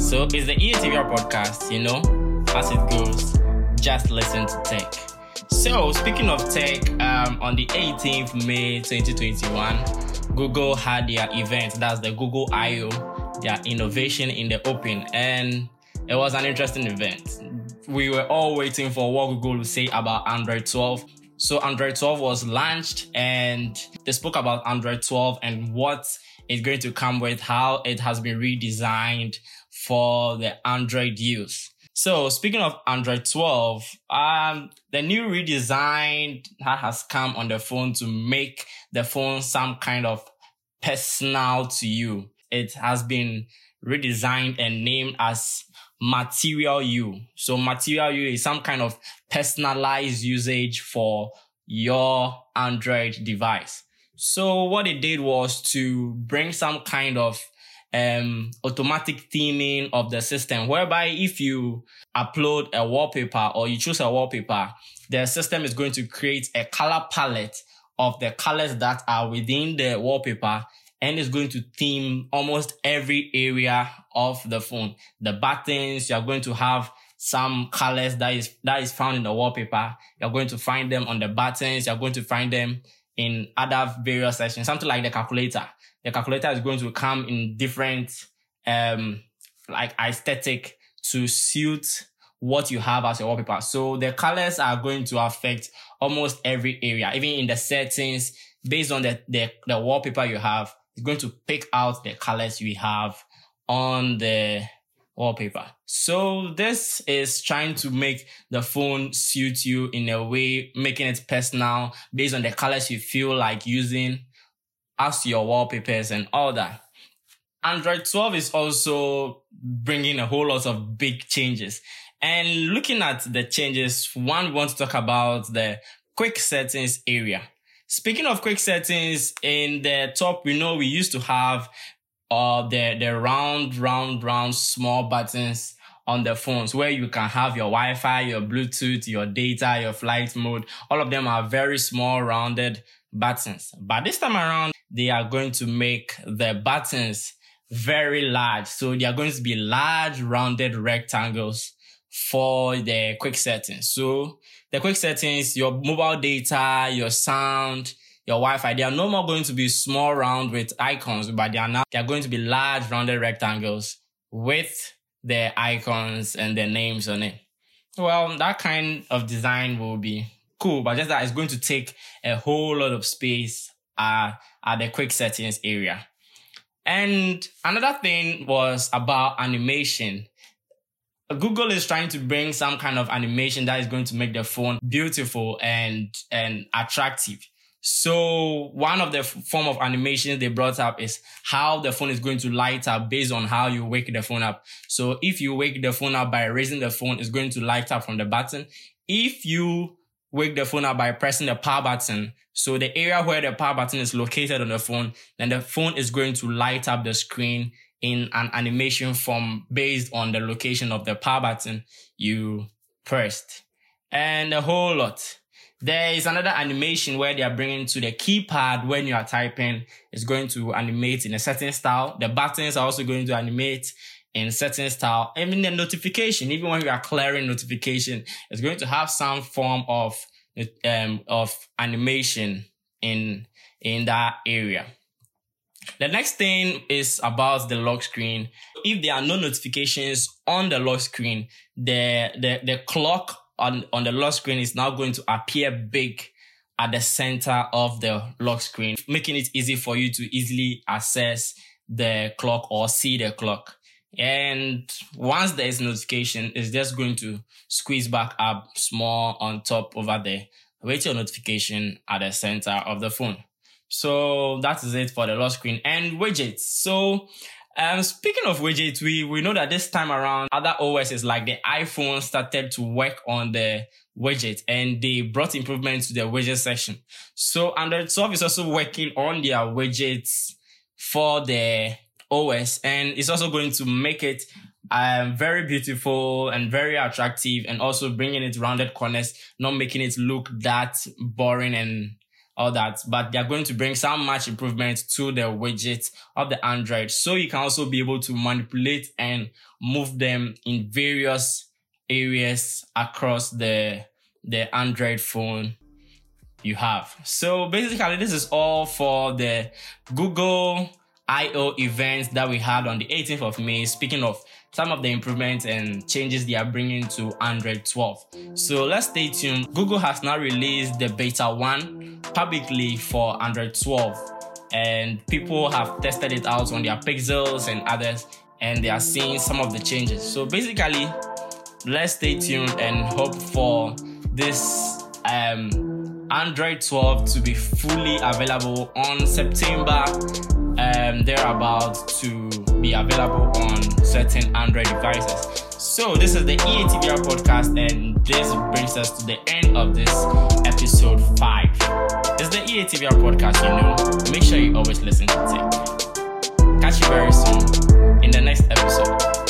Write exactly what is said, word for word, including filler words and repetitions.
So it's the E A T V R podcast, you know, as it goes, just listen to tech. So speaking of tech, um, on the eighteenth of May twenty twenty-one, Google had their event. That's the Google I O, their innovation in the open. And it was an interesting event. We were all waiting for what Google would say about Android twelve. So Android twelve was launched and they spoke about Android twelve and what it's going to come with, how it has been redesigned for the Android use. So speaking of Android twelve, um, the new redesign that has come on the phone to make the phone some kind of personal to you. It has been redesigned and named as Material U. So Material U is some kind of personalized usage for your Android device. So what it did was to bring some kind of um, automatic theming of the system, whereby if you upload a wallpaper or you choose a wallpaper, the system is going to create a color palette of the colors that are within the wallpaper and is going to theme almost every area of the phone. The buttons, you're going to have some colors that is that is found in the wallpaper. You're going to find them on the buttons. You're going to find them in other various sections. Something like the calculator. The calculator is going to come in different um like aesthetic to suit what you have as your wallpaper. So the colors are going to affect almost every area. Even in the settings, based on the, the, the wallpaper you have, it's going to pick out the colors you have on the wallpaper. So this is trying to make the phone suit you in a way, making it personal based on the colors you feel like using as your wallpapers and all that. Android twelve is also bringing a whole lot of big changes. And looking at the changes, one, we want to talk about the quick settings area. Speaking of quick settings, in the top, we know we used to have uh, the, the round, round, round small buttons on the phones where you can have your Wi-Fi, your Bluetooth, your data, your flight mode. All of them are very small, rounded buttons. But this time around, they are going to make the buttons very large. So they are going to be large, rounded rectangles for the quick settings. So the quick settings, your mobile data, your sound, your Wi-Fi, they are no more going to be small round with icons, but they are now they are going to be large rounded rectangles with the icons and the names on it. Well, that kind of design will be cool, but just that it's going to take a whole lot of space uh, at the quick settings area. And another thing was about animation. Google is trying to bring some kind of animation that is going to make the phone beautiful and, and attractive. So one of the f- form of animations they brought up is how the phone is going to light up based on how you wake the phone up. So if you wake the phone up by raising the phone, it's going to light up from the button. If you wake the phone up by pressing the power button, so the area where the power button is located on the phone, then the phone is going to light up the screen in an animation form based on the location of the power button you pressed. And a whole lot. There is another animation where they are bringing to the keypad when you are typing. It's going to animate in a certain style. The buttons are also going to animate in a certain style. Even the notification, even when you are clearing notification, it's going to have some form of um of animation in in that area. The next thing is about the lock screen. If there are no notifications on the lock screen, the the, the clock on, on the lock screen is now going to appear big at the center of the lock screen, making it easy for you to easily access the clock or see the clock. And once there is notification, it's just going to squeeze back up small on top over there, with your notification at the center of the phone. So that is it for the lock screen and widgets. So um, speaking of widgets, we, we know that this time around, other O Ss like the iPhone started to work on the widget and they brought improvements to the widget section. So Android twelve is also working on their widgets for the O S and it's also going to make it um, very beautiful and very attractive and also bringing it rounded corners, not making it look that boring and all that, but they're going to bring some much improvement to the widgets of the Android. So you can also be able to manipulate and move them in various areas across the, the Android phone you have. So basically, this is all for the Google I O events that we had on the eighteenth of May. Speaking of some of the improvements and changes they are bringing to Android twelve. So let's stay tuned. Google has now released the beta one publicly for Android twelve, and people have tested it out on their Pixels and others, and they are seeing some of the changes. So basically, let's stay tuned and hope for this um, Android twelve to be fully available on September um, thereabout, to be available on certain Android devices. So this is the E A T V R podcast, and this brings us to the end of this episode five. It's the E A T V R podcast, you know. Make sure you always listen to Tech. Catch you very soon in the next episode.